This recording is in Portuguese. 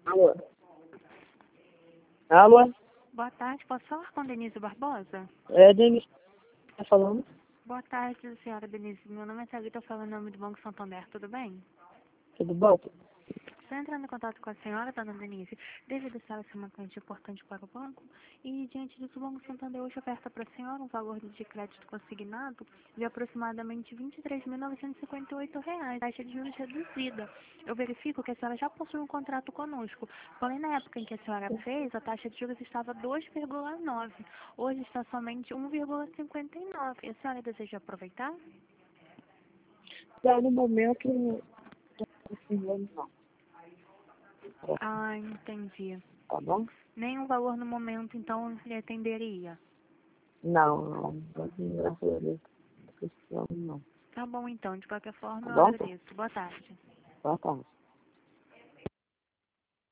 Alô? Alô? Boa tarde, posso falar com Denise Barbosa? É, Denise, tá falando? Boa tarde, senhora Denise. Meu nome é Thalita, eu falo em nome do Banco Santander, tudo bem? Tudo bom? Estou entrando em contato com a senhora, dona Denise, devido a senhora ser uma cliente importante para o banco, e diante disso o Banco Santander hoje oferta para a senhora um valor de crédito consignado de aproximadamente R$ 23.958, taxa de juros reduzida. Eu verifico que a senhora já possui um contrato conosco, porém na época em que a senhora fez, a taxa de juros estava 2,9, hoje está somente 1,59. A senhora deseja aproveitar? Não, no momento, não tô precisando não. Ah, entendi. Tá bom? Nenhum valor no momento, então, lhe atenderia. Não, graças a Deus, não tô precisando não. Tá bom, então. De qualquer Tá forma, eu bom? agradeço. Boa tarde. Boa tarde.